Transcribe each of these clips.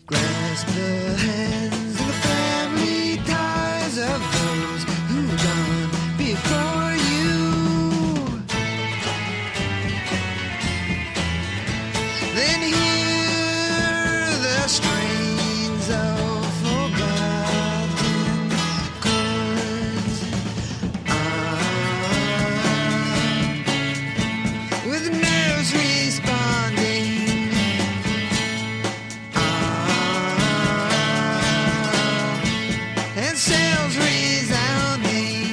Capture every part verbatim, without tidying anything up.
Grasp the hands and the family ties of those who've gone before you. Then hear the strains of forgotten chords. Ah, with nerves responding. And sails resounding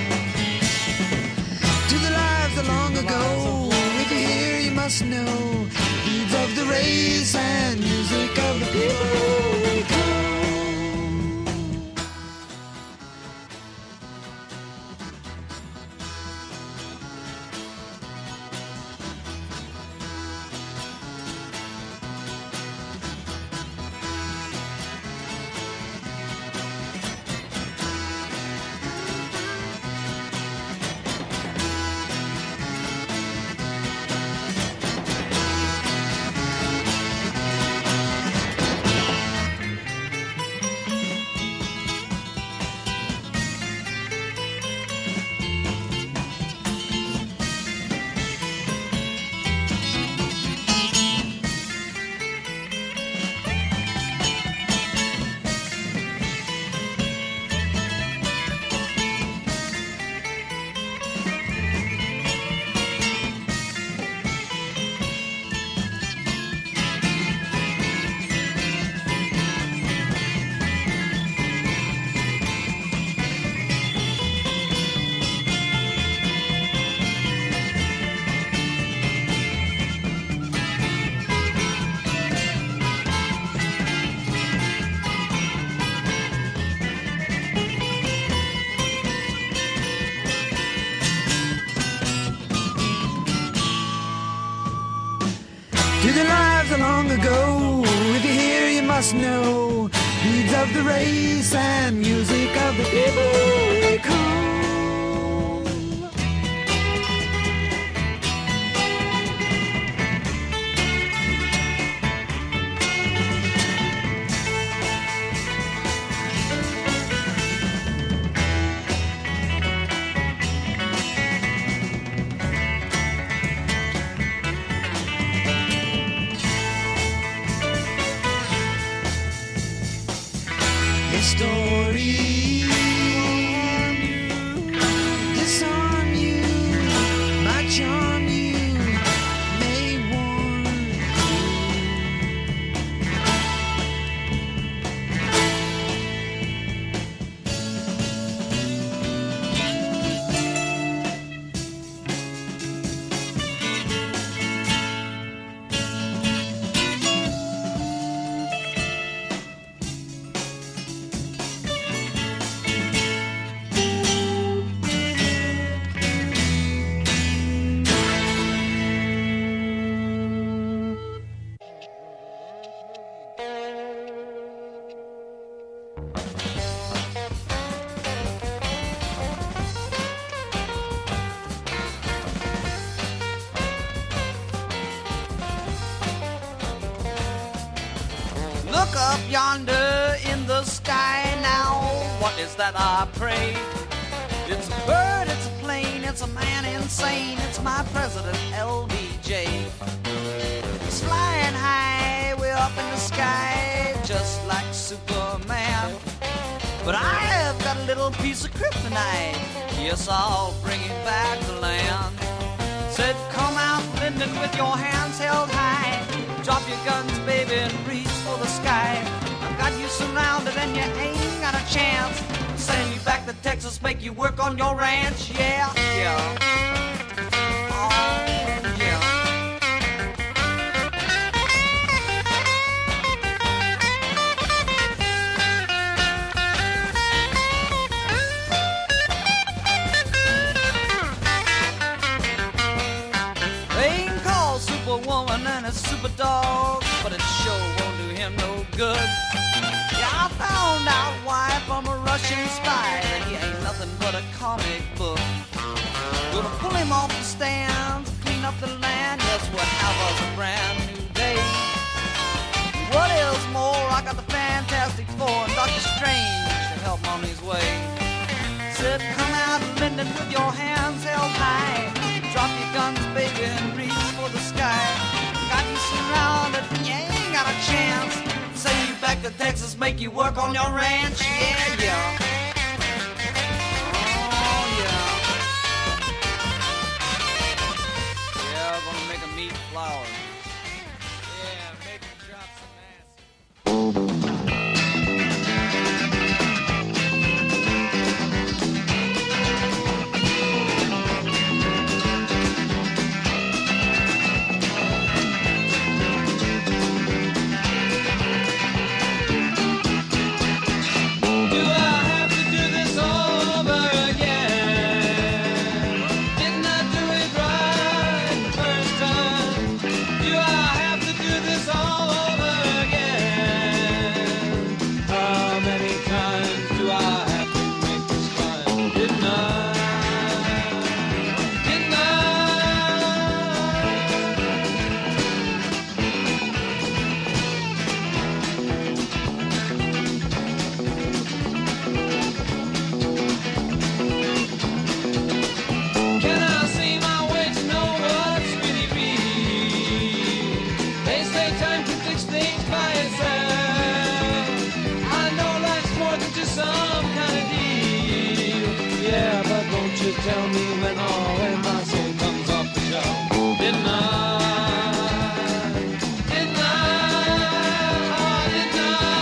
to the lives of long ago. If you're here, you must know deeds of the race and music of the people we call. To the lives of long ago, if you're here, you must know deeds of the race and music of the people we call. Story disarm you, might charm you, may warn Look up yonder in the sky now. What is that, I pray? It's a bird, it's a plane, it's a man insane. It's my president, L B J. He's flying high, way up in the sky, just like Superman. But I have got a little piece of kryptonite. Yes, I'll bring him back to land. Said, come out, Lyndon, with your hands held high. Drop your guns, baby, and reach for the sky. I've got you surrounded and you ain't got a chance. Send you back to Texas, make you work on your ranch. Yeah, yeah. Oh, yeah. They can call Superwoman and a super dog, but it sure won't do him no good. Yeah, I found out why from a Russian spy that he ain't nothing but a comic book. Gonna pull him off the stands, clean up the land. Yes, we'll have us a brand new day. What is more, I I got the Fantastic Four and Doctor Strange to help him on his way. Said, come out Lyndon with your hands held high. Drop your guns, baby, and reach for the sky. Got you surrounded, you ain't got a chance. Send you back to Texas, make you work on your ranch. Yeah, yeah. Oh, yeah. Yeah, I'm gonna make 'em eat flowers. Yeah, make 'em drop some acid. Tell me when all when my soul comes off the shelf. Didn't I? Didn't I? Oh, didn't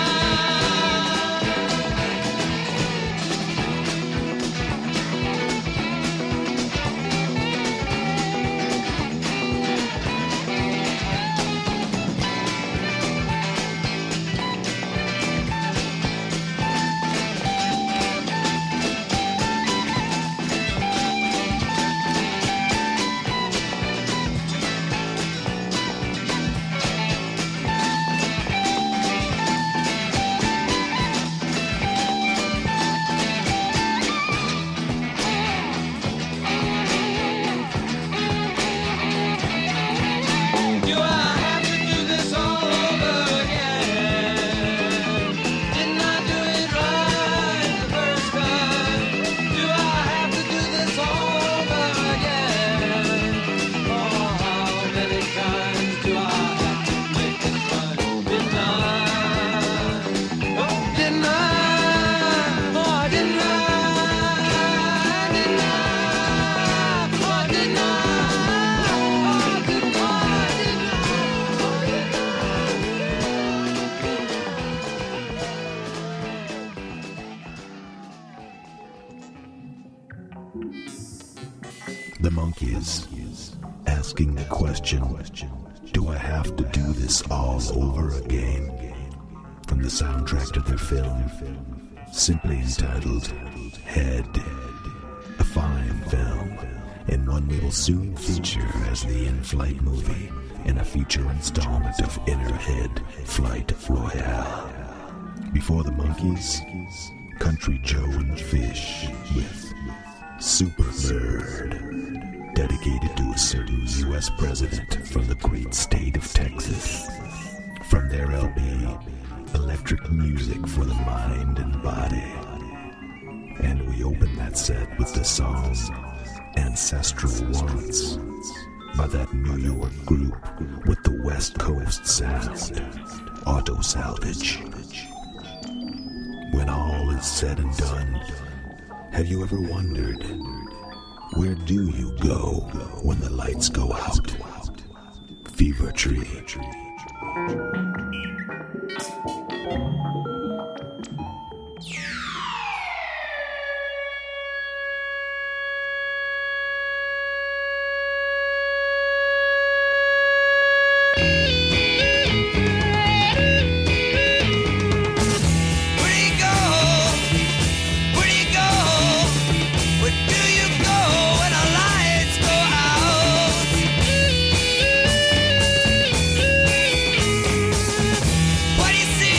The Monkees, asking the question, do I have to do this all over again? From the soundtrack to their film, simply entitled Head. A fine film, and one we will soon feature as the in-flight movie in a future installment of Inner Head Flight Royale. Before the Monkees, Country Joe and Fish with Super Bird, dedicated to a certain U S president from the great state of Texas. From their L P, Electric Music for the Mind and Body. And we open that set with the song Ancestral Wants by that New York group with the West Coast sound, Auto Salvage. When all is said and done, have you ever wondered, where do you go when the lights go out? Fever Tree. What do you see?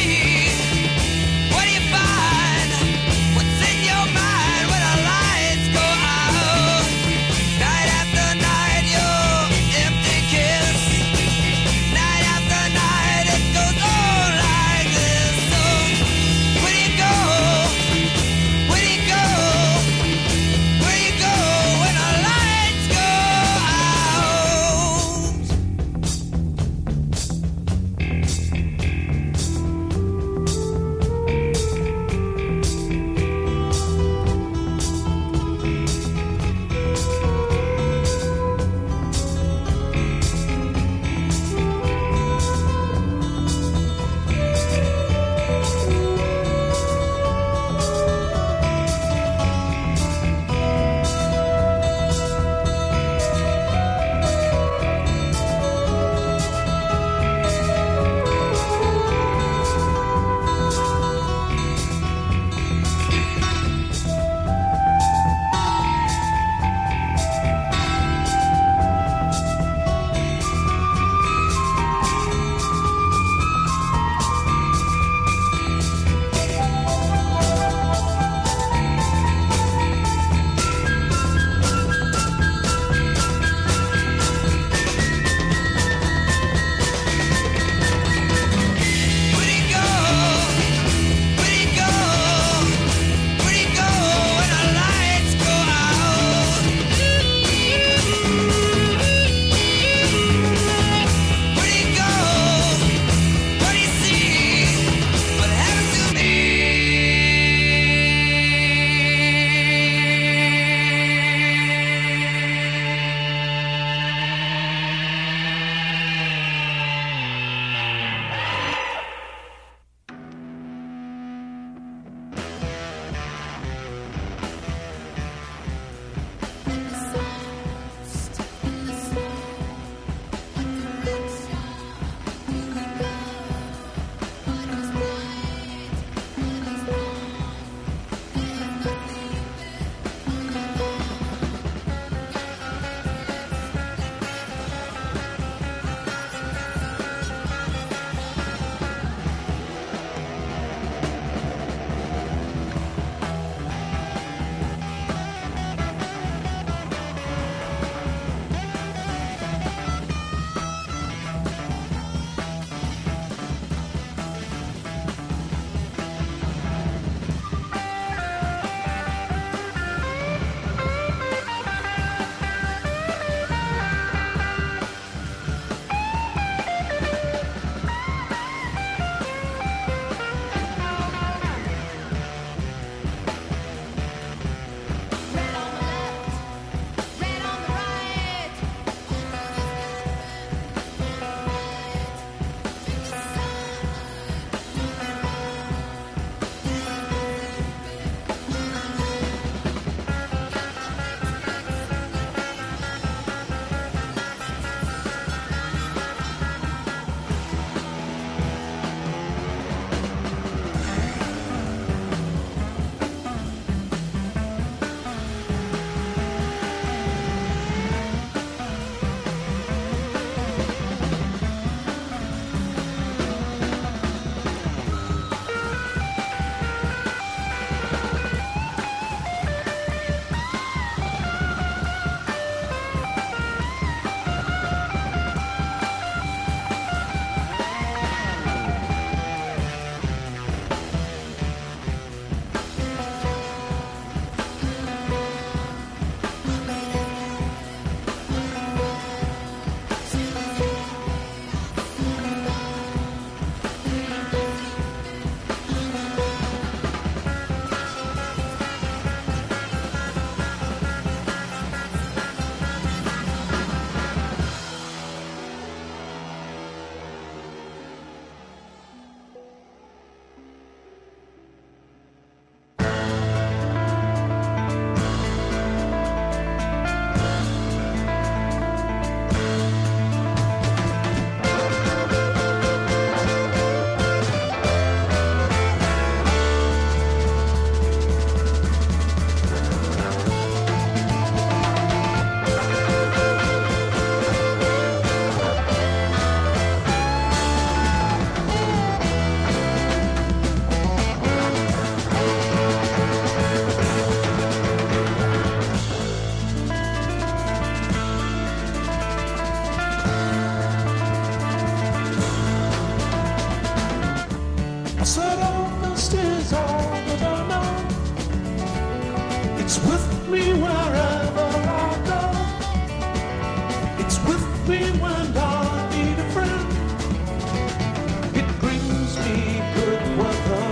It's with me wherever I go. It's with me when I need a friend. It brings me good weather.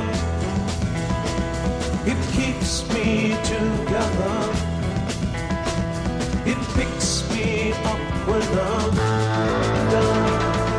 It keeps me together. It picks me up when I'm down.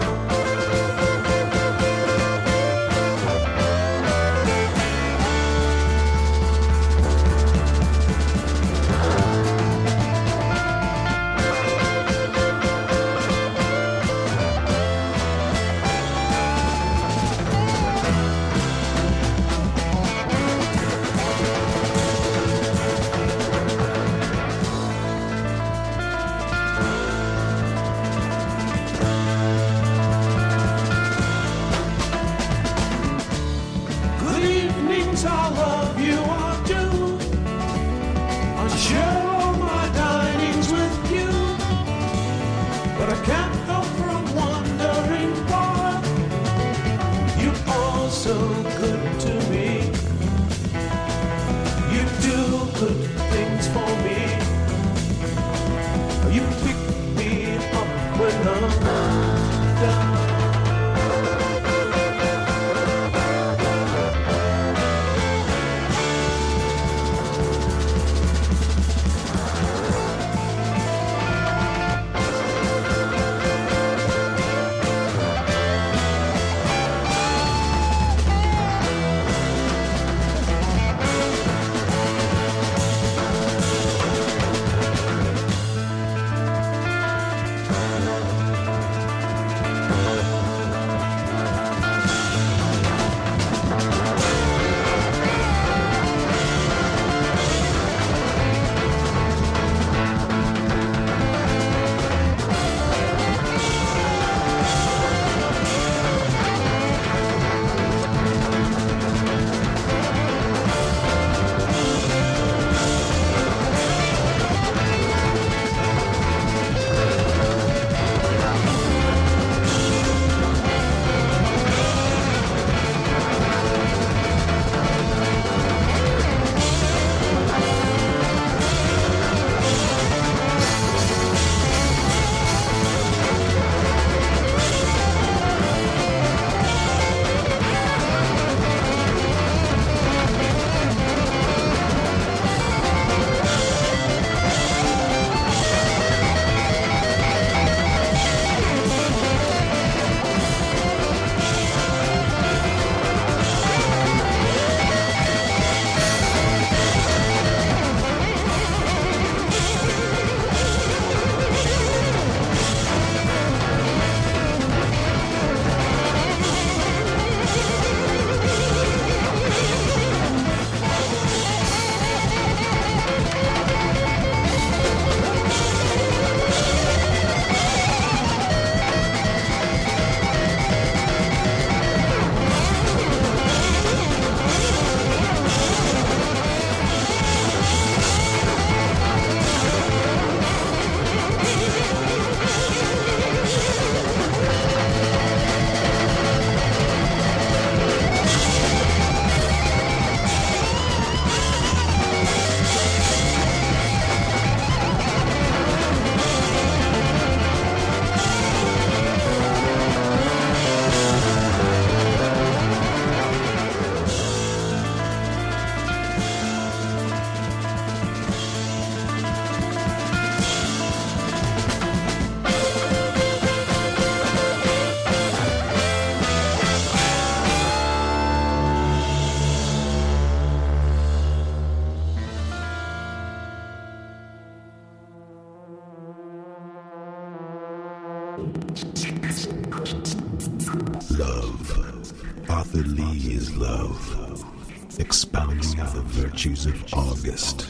Love. Arthur Lee is love. Expounding the virtues of August.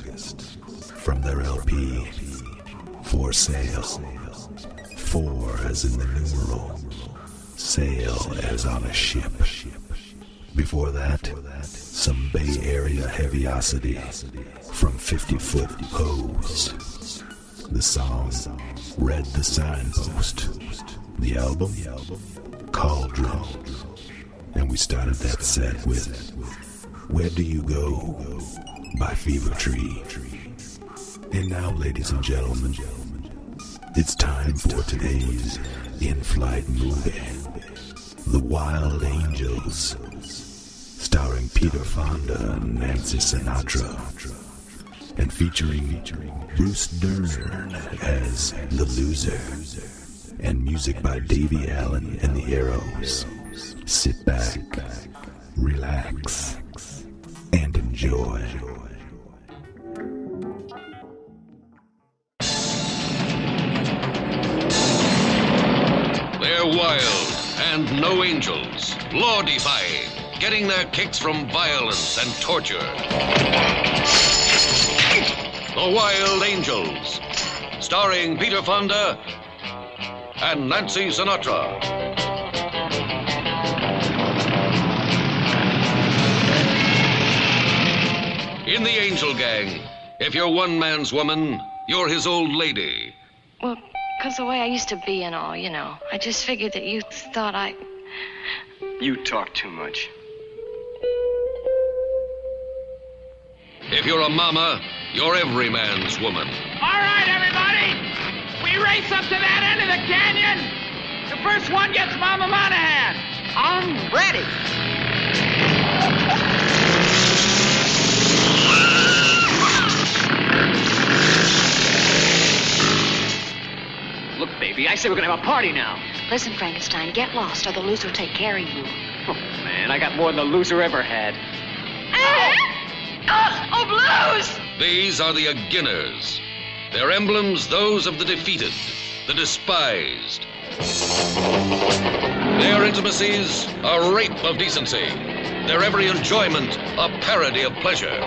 From their L P, For Sale. Four as in the numeral. Sail as on a ship. Before that, some Bay Area heaviosity from fifty-foot Hose. The song, Read the Signpost. The album, Cauldron. And we started that set with Where Do You Go by Fever Tree. And now, ladies and gentlemen, it's time for today's in-flight movie, The Wild Angels, starring Peter Fonda and Nancy Sinatra, and featuring Bruce Dern as the loser, and music by Davy Allen and the Arrows. Sit back, relax, and enjoy. They're wild and no angels, law-defying, getting their kicks from violence and torture. The Wild Angels, starring Peter Fonda and Nancy Sinatra. In the Angel Gang, if you're one man's woman, you're his old lady. Well, because the way I used to be and all, you know. I just figured that you thought I... You talk too much. If you're a mama, you're every man's woman. All right, everybody. We race up to that end of the canyon. The first one gets Mama Monahan. I'm ready. Look, baby, I say we're gonna have a party now. Listen, Frankenstein, get lost or the loser will take care of you. Oh, man, I got more than the loser ever had. Oh, oh, blues! These are the Aginners. Their emblems, those of the defeated, the despised. Their intimacies, a rape of decency. Their every enjoyment, a parody of pleasure.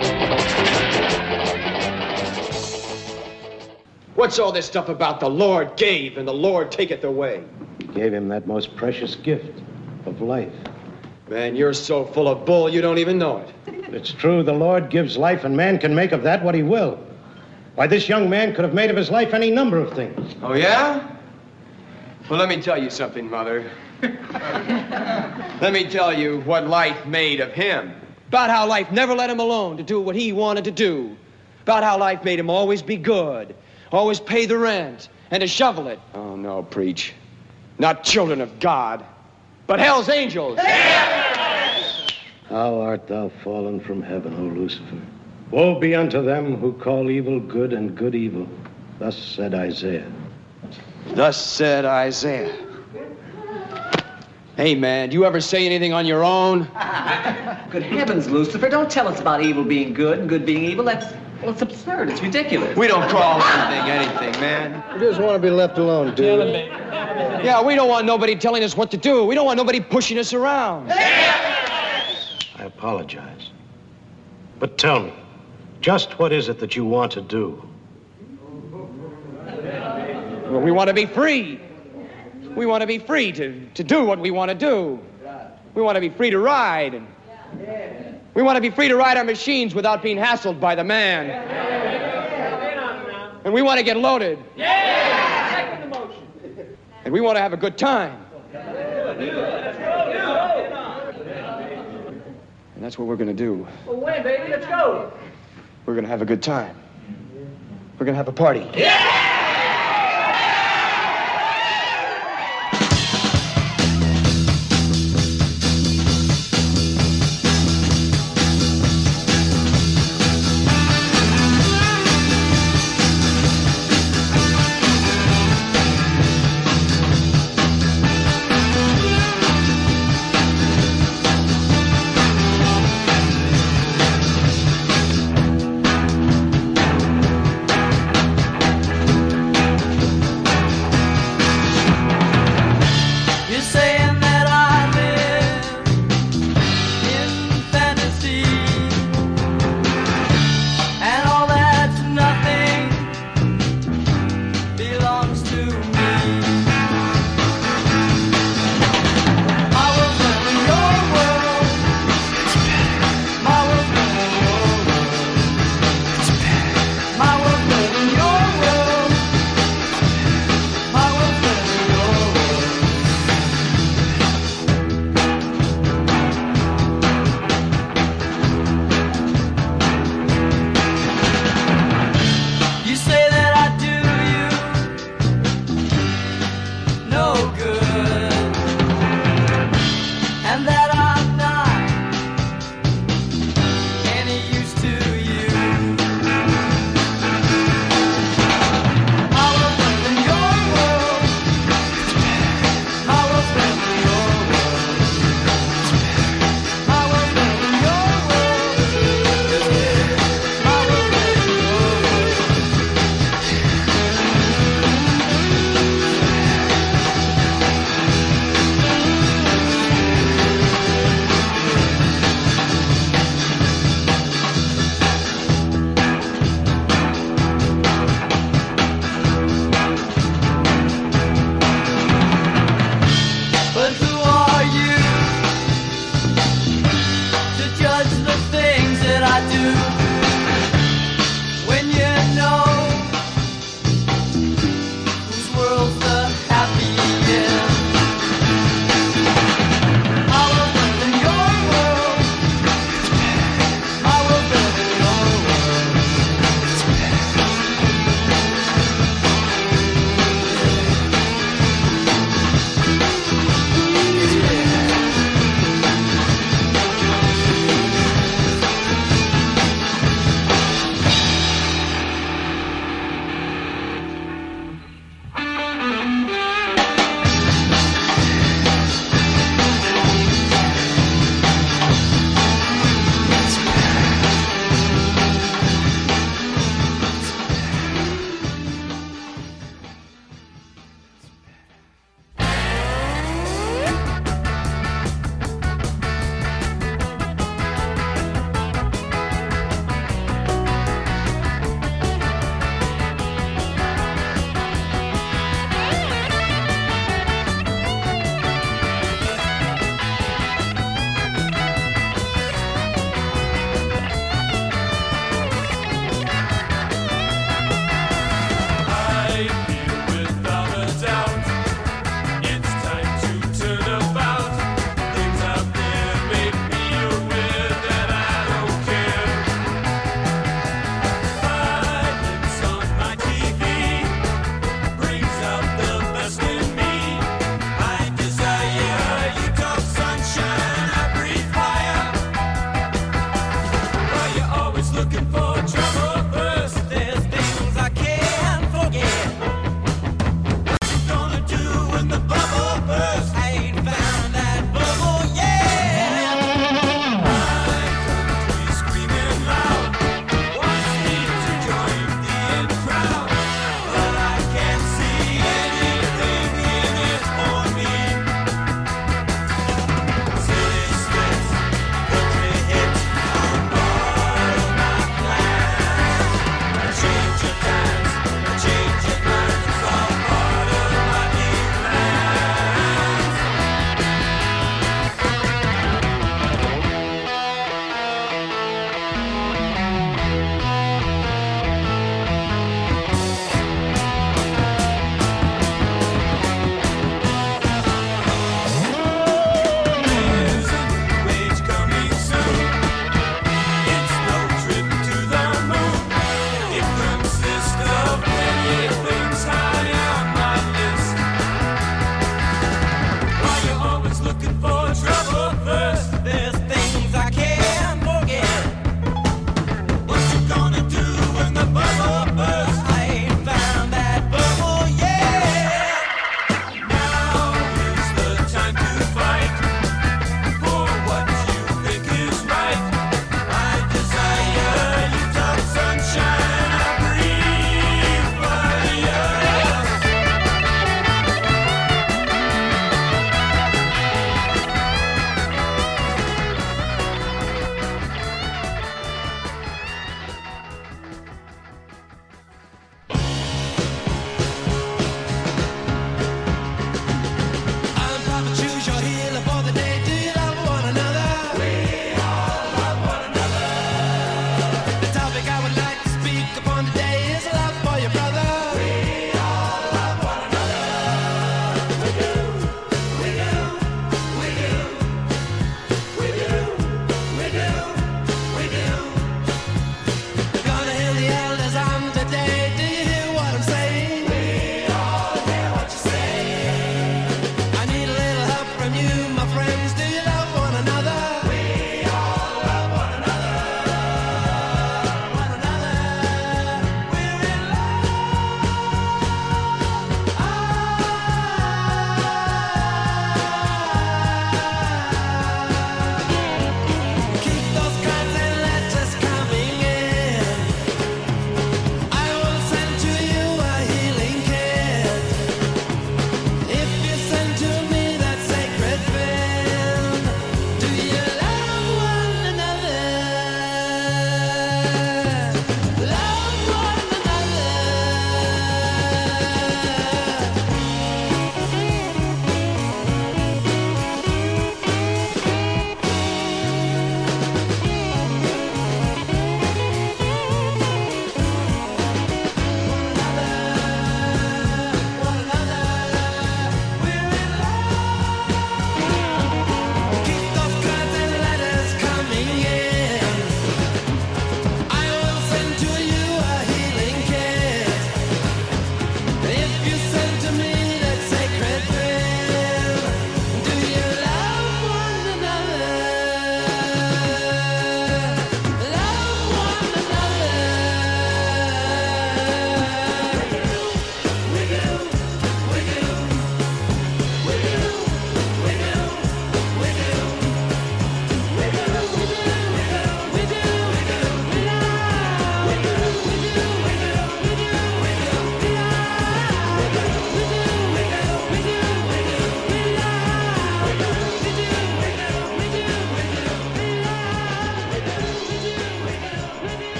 What's all this stuff about the Lord gave and the Lord taketh away? He gave him that most precious gift of life. Man, you're so full of bull you don't even know it. It's true, the Lord gives life, and man can make of that what he will. Why, this young man could have made of his life any number of things. Oh, yeah? Well, let me tell you something, Mother. Let me tell you what life made of him. About how life never let him alone to do what he wanted to do. About how life made him always be good, always pay the rent, and to shovel it. Oh, no, preach. Not children of God, but hell's angels. How art thou fallen from heaven, O Lucifer? Woe be unto them who call evil good and good evil. Thus said Isaiah. Thus said Isaiah. Hey, man, do you ever say anything on your own? Good heavens, Lucifer, don't tell us about evil being good and good being evil. That's, well, it's absurd. It's ridiculous. We don't call anything anything, man. We just want to be left alone, do we? Yeah, we don't want nobody telling us what to do. We don't want nobody pushing us around. I apologize. But tell me, just what is it that you want to do? Well, we want to be free. We want to be free to, to do what we want to do. We want to be free to ride. And we want to be free to ride our machines without being hassled by the man. And we want to get loaded. And we want to have a good time. And that's what we're going to do. Well, when, baby? Let's go. We're going to have a good time. We're going to have a party. Yeah!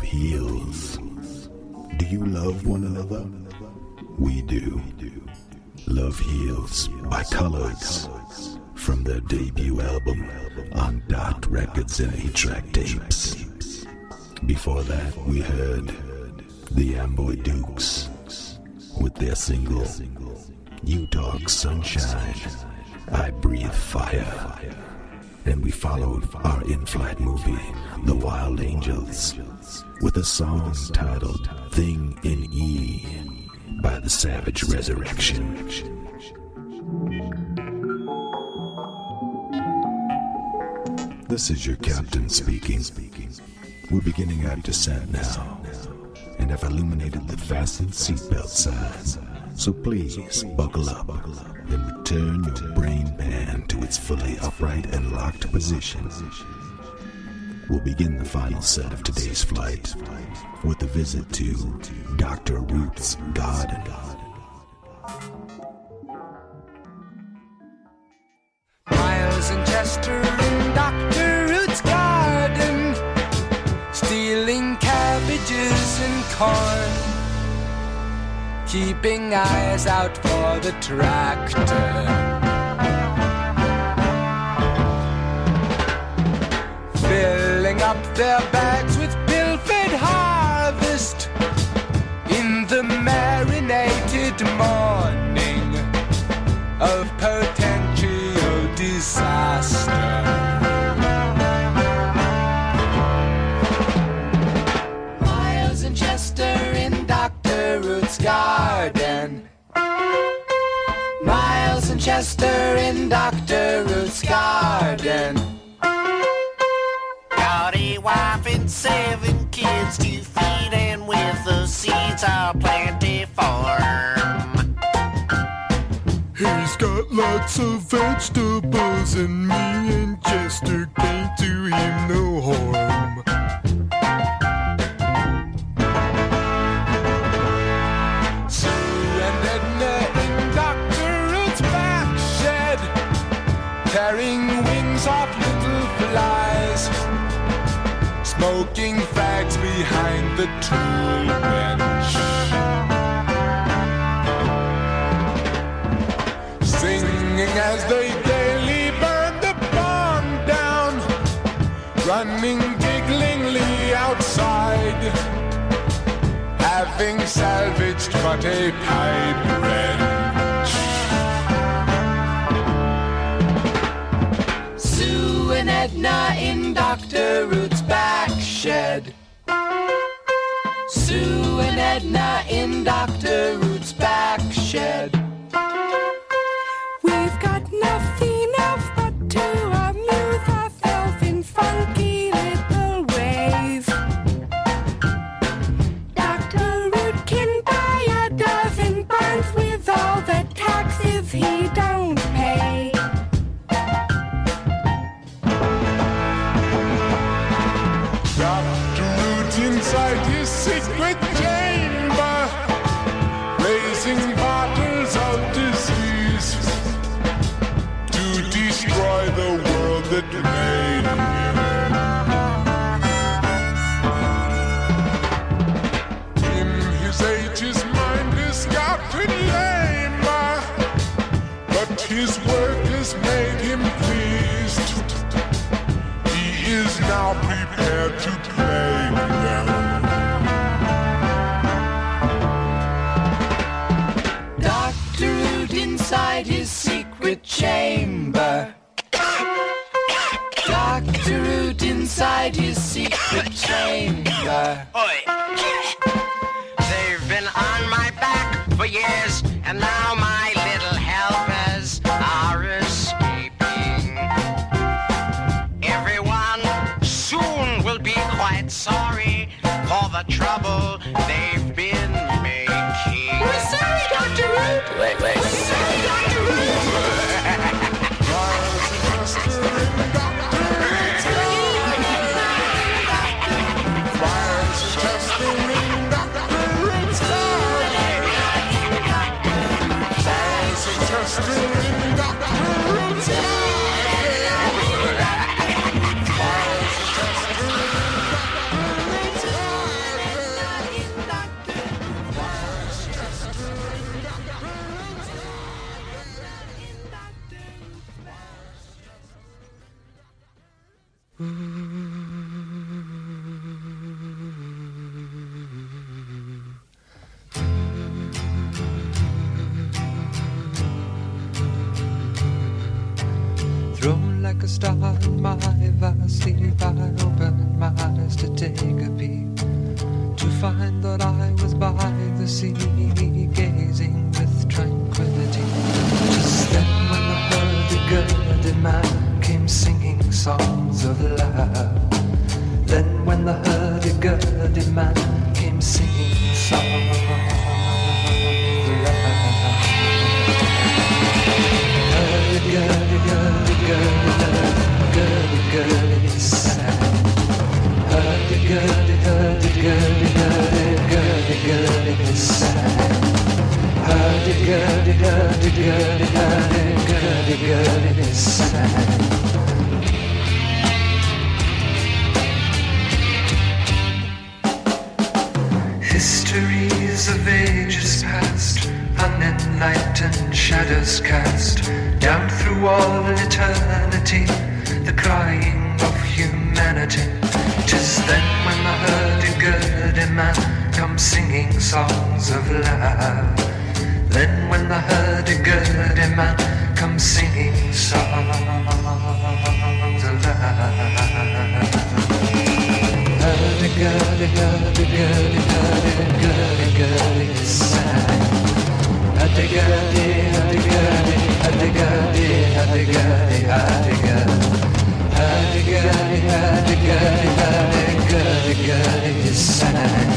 heals. Do you love one another? We do. Love Heals by Colors, from their debut album on Dot Records and eight-track tapes. Before that, we heard the Amboy Dukes with their single, You Talk Sunshine, I Breathe Fire. And we followed our in-flight movie, The Wild Angels, with a song titled Thing in E by The Savage Resurrection. This is your captain speaking. We're beginning our descent now, and have illuminated the fastened seatbelt signs. So please buckle up and return your brain pan to its fully upright and locked position. We'll begin the final set of today's flight with a visit to Doctor Ruth's garden. Miles and Chester in Doctor Ruth's garden, stealing cabbages and corn, keeping eyes out for the tractor. Filling up their bags with pilfered harvest in the marinated morning of potential disaster. Miles and Chester in Doctor Ruth's garden. Miles and Chester in Doctor Ruth's garden. Got a wife and seven kids to feed, and with the seeds are plentiful. He's got lots of vegetables, and me and Chester can't do him no harm. Sue and Edna in Doctor Ruth's back shed, tearing wings off little flies, smoking fags behind the tool bench, singing as they gaily burn the barn down, running gigglingly outside, having salvaged but a pipe wrench. Sue and Edna in Doctor Ruth's back shed. Sue and Edna in Doctor Ruth's back shed. We've got nothing else but to amuse ourselves in funky little ways. Doctor Ruth can buy a dozen barns with all the taxes he don't pay. Doctor Ruth inside his secret chamber, raising bottles of disease to destroy the world that made him. In his age, his mind is scout and lame, but his work has made him pleased. He is now prepared to play them. Doctor Ruth inside his secret chamber. Doctor Ruth inside his secret chamber. Oi. They've been on my back for years, and now my little helpers are escaping. Everyone soon will be quite sorry for the trouble they've been making. We're sorry, Doctor Ruth. Wait, wait. We're sorry, Doctor Ruth. a star in my vast sleep, I opened my eyes to take a peep, to find that I was by the sea, gazing with tranquility. Just then when the hurdy-gurdy man came singing songs of love, then when the hurdy-gurdy man came singing songs of love, hurdy-gurdy, hurdy-gurdy, hurdy-gurdy sang. Hurdy-gurdy, hurdy-gurdy, hurdy-gurdy sang. Hurdy-gurdy, hurdy-gurdy, hurdy-gurdy sang. Histories of ages past, unenlightened shadows cast down through all eternity, the crying of humanity. 'Tis then when the hurdy-gurdy man comes singing songs of love. Then when the hurdy-gurdy man comes singing songs of love. Hurdy-gurdy, hurdy-gurdy, hurdy-gurdy-gurdy sang. Hurdy-gurdy, hurdy-gurdy, hurdy-gurdy, hurdy-gurdy, hurdy-gurdy. Hurdy-gurdy, hurdy-gurdy, hurdy-gurdy-gurdy sang.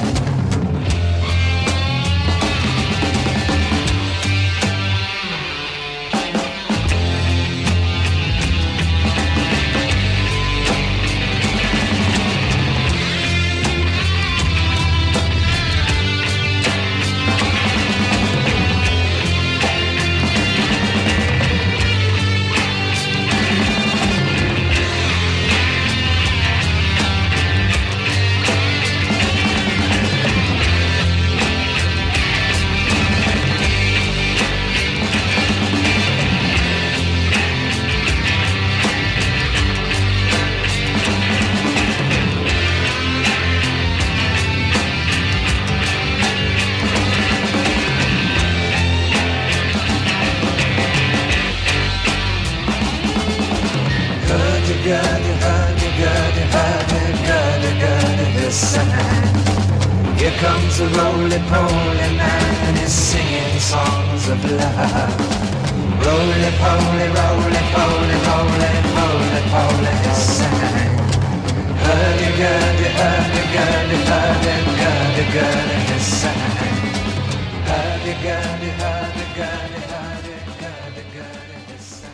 Here comes a roly-poly man and he's singing songs of love. Roly-poly, roly-poly, roly-poly-poly, he sang. Hurdy-gurdy, hurdy-gurdy, hurdy-gurdy-gurdy, he sang. Hurdy-gurdy, hurdy-gurdy, hurdy-gurdy-gurdy, he sang.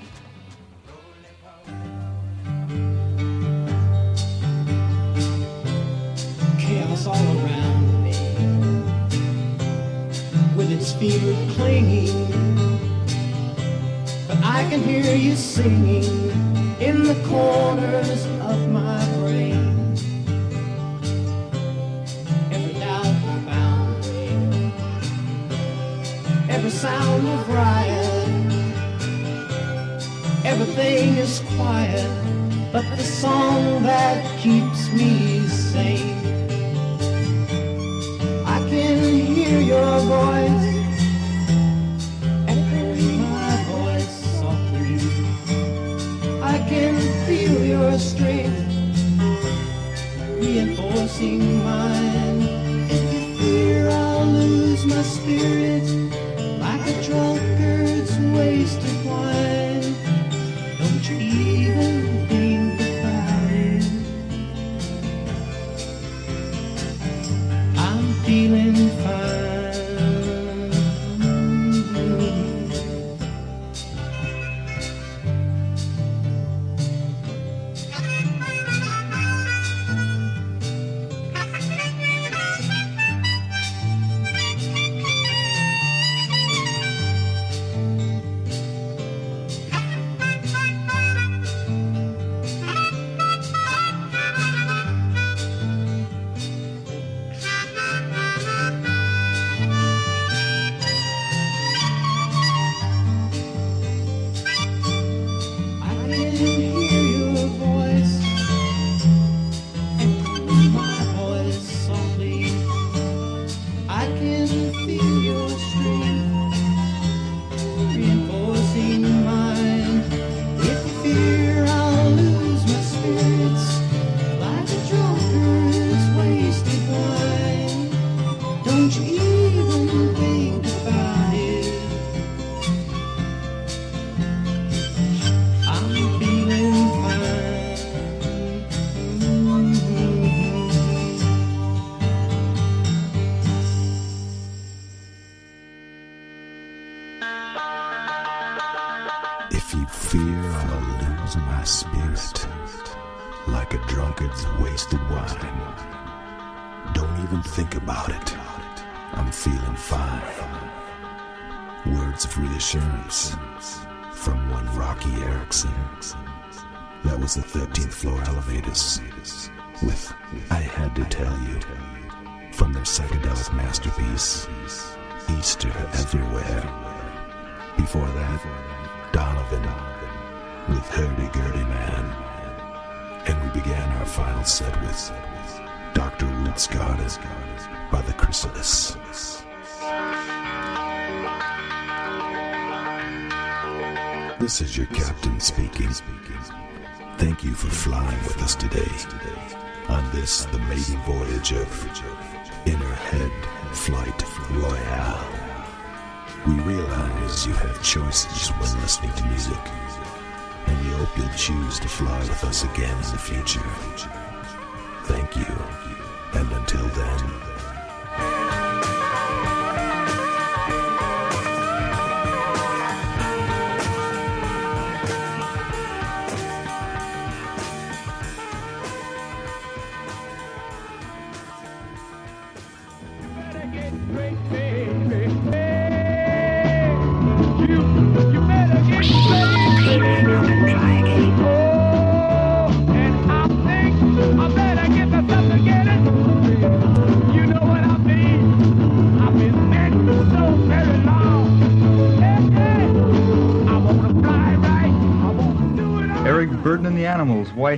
Chaos all around me, with its fear clinging, but I can hear you singing in the corners of my brain. Every doubt and boundary, every sound of riot, everything is quiet, but the song that keeps me sane. I can hear your voice, echoing my voice softly. I can feel your strength, reinforcing mine. If you fear I'll lose my spirit, like a drunkard's wasted wine, don't you even think about it. I'm feeling fine. Don't you even think about it. I'm feeling fine. If you fear I'll lose my spirit like a drunkard's wasted wine, don't even think about it. I'm feeling fine. Words of reassurance from one Rocky Erickson. That was the thirteenth floor elevators with I Had to Tell You from their psychedelic masterpiece, Easter Everywhere. Before that, Donovan with Hurdy-Gurdy Man. And we began our final set with Doctor Roots Garden by the Chrysalis. This is your captain speaking. Thank you for flying with us today on this, the maiden voyage of Inner Head Flight Royale. We realize you have choices when listening to music, and we hope you'll choose to fly with us again in the future. Thank you, and until then... Burden and the Animals, White.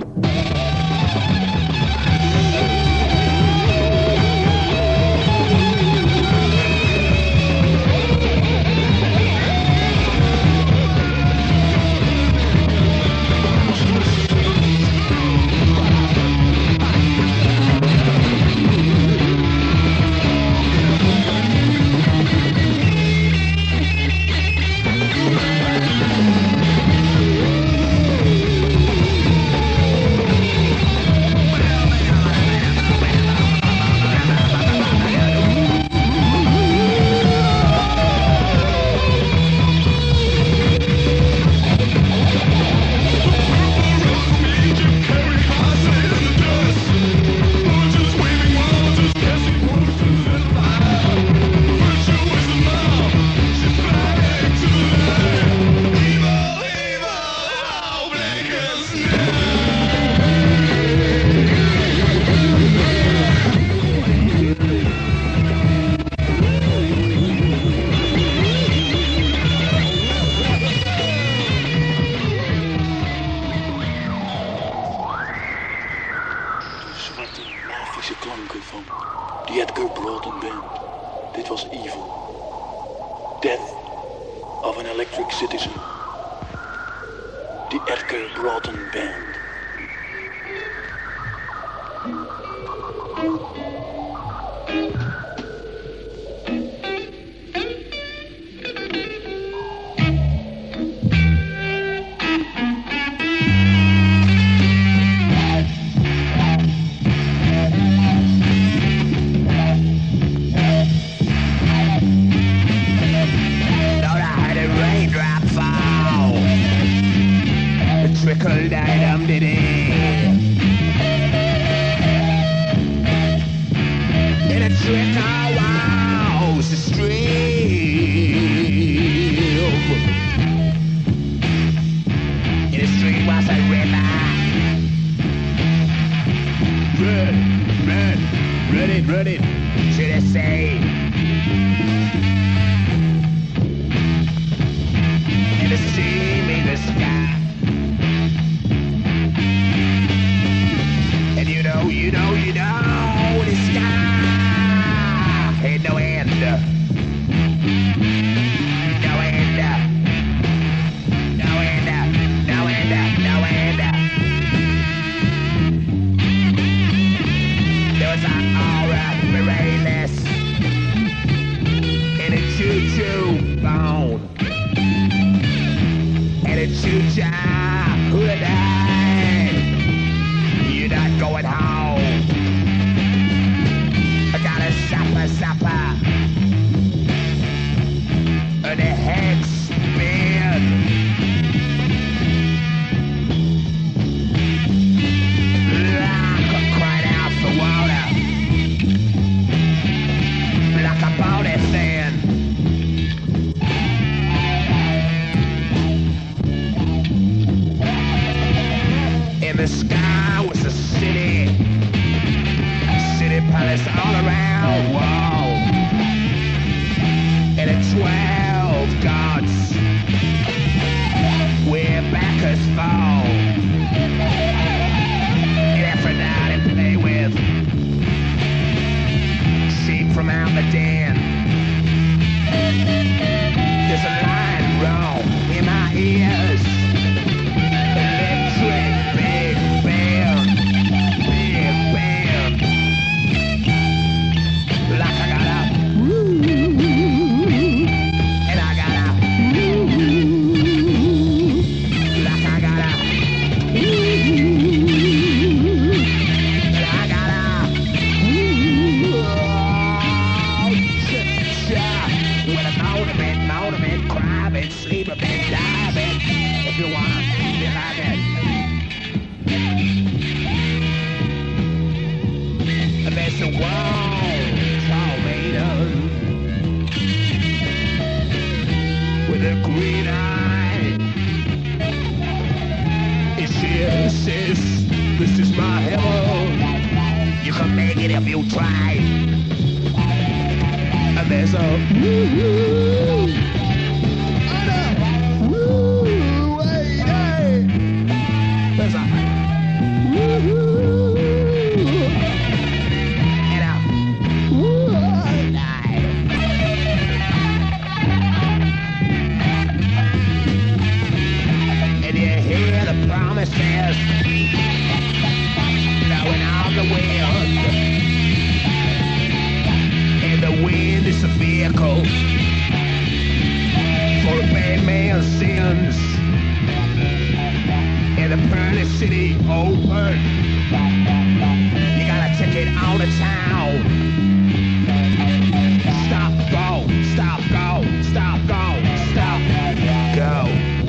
Those are all right, Morales. supper. And the head speared. Like a crying out for water. Like a body saying. In the sky was a city. City palace all around. Whoa. And a twelve gods. Where backers fall. And Aphrodite play with. Sheep from out the den. There's a lion roar in my ears. Electric big band, big band. Like I got up, and I got up. Like I got up, and I got up. With a monument, monument, cry a bit, sleep a bit, die a bit, if you wanna be like it. And there's a wall, tall maiden, with a green eye. And she insists, this is my heaven. You can make it if you try. And there's a woo-hoo. Woo, wait, hey. There's a woo-hoo. And a woo, die. And you hear the promises blowing on the wind. The wind is a vehicle for a bad man's sins. And the pearly city open. You got a ticket out of town. Stop, go, stop, go, stop, go, stop, go.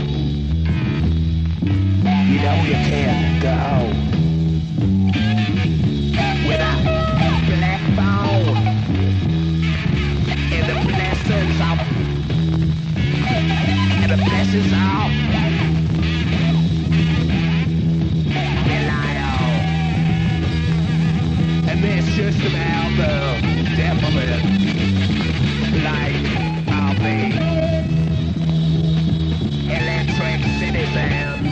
You know you can't go without black bone. And the blessings of And the blessings of Belial. And it's just about the definite light of the electric citizen.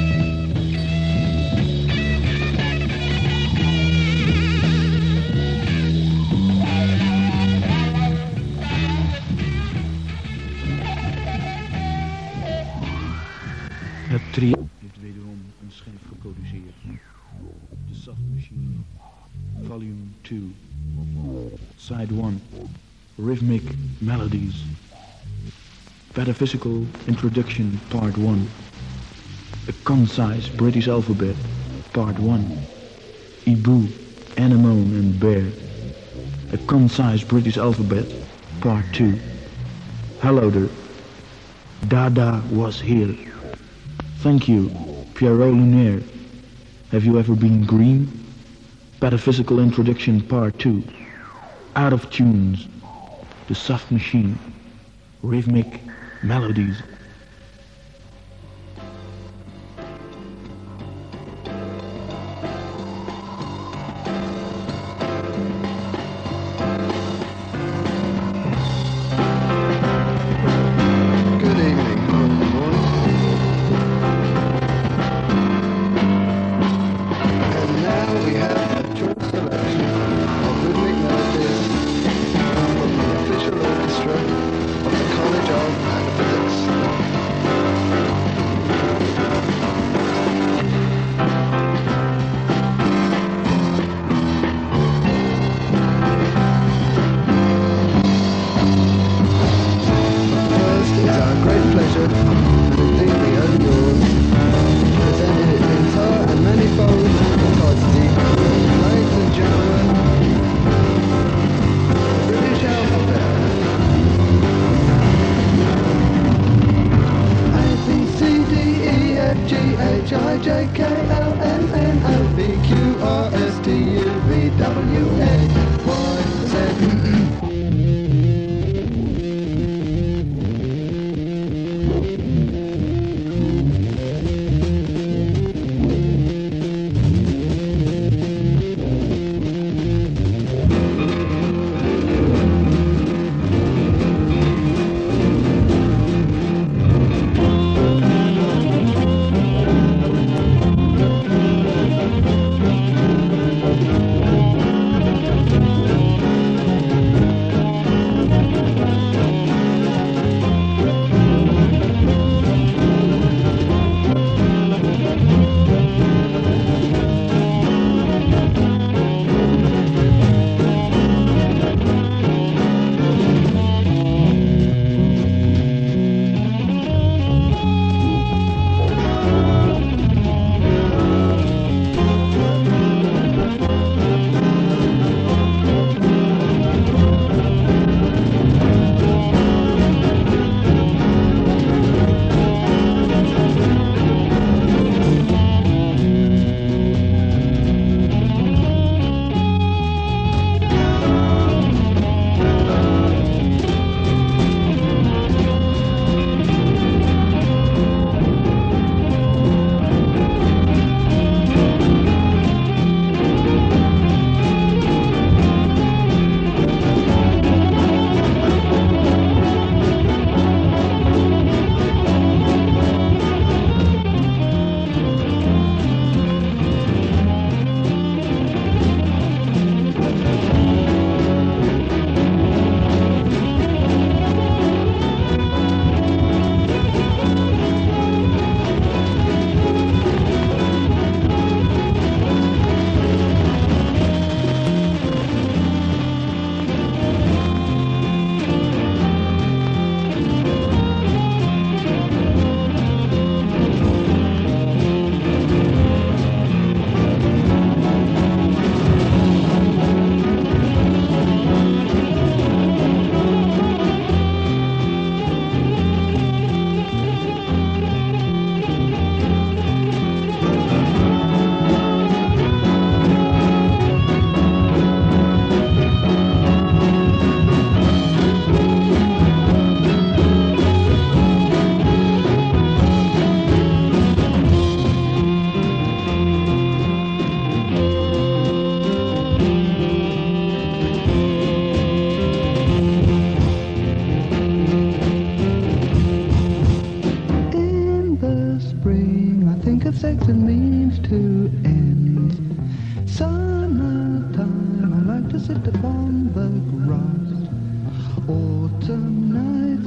Het trio heeft wederom een schijf geproduceerd. The Soft Machine, Volume two, Side one, Rhythmic Melodies, Metaphysical Introduction, Part one, A Concise British Alphabet, Part one, Ibu, Anemone and Bear, A Concise British Alphabet, Part two, Hello there, Dada Was Here. Thank you, Pierrot Lunaire. Have you ever been green? Metaphysical Introduction Part two. Out of Tunes. The Soft Machine. Rhythmic Melodies. Ladies and gentlemen,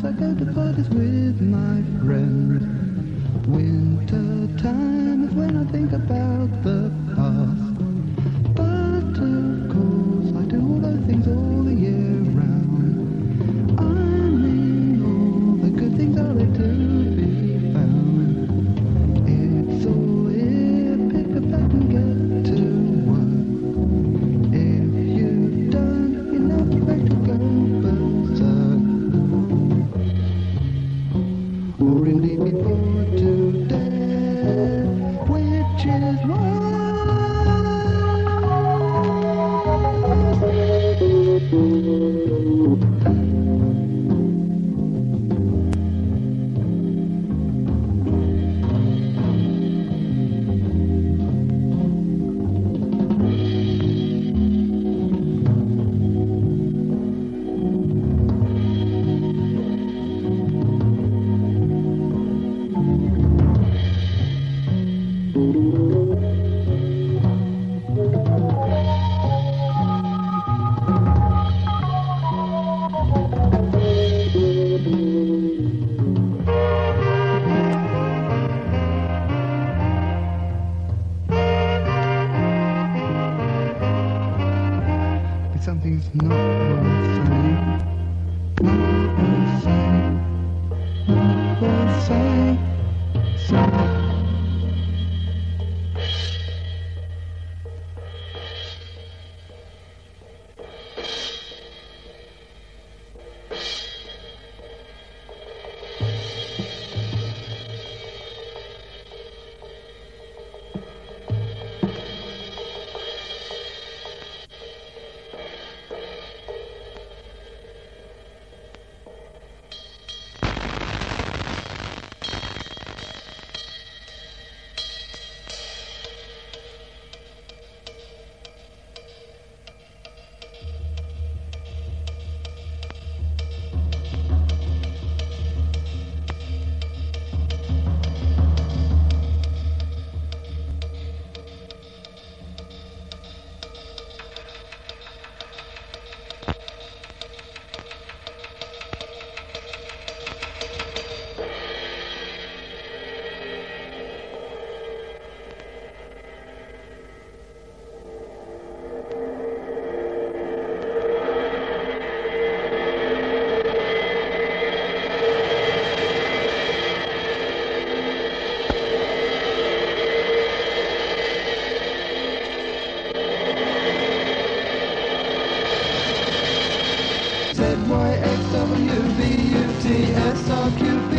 I go to parties with my friends. Winter time is when I think about the past. But of course I do all those things all the year round. I mean all the good things are there to be found. It's all here, pick a pack and get to work. If you don't, you're not afraid to go berserk. Or indeed be bored to death, which is something's not worth saying, not worth saying, not worth saying, saying. Z Y X W B U T S R Q P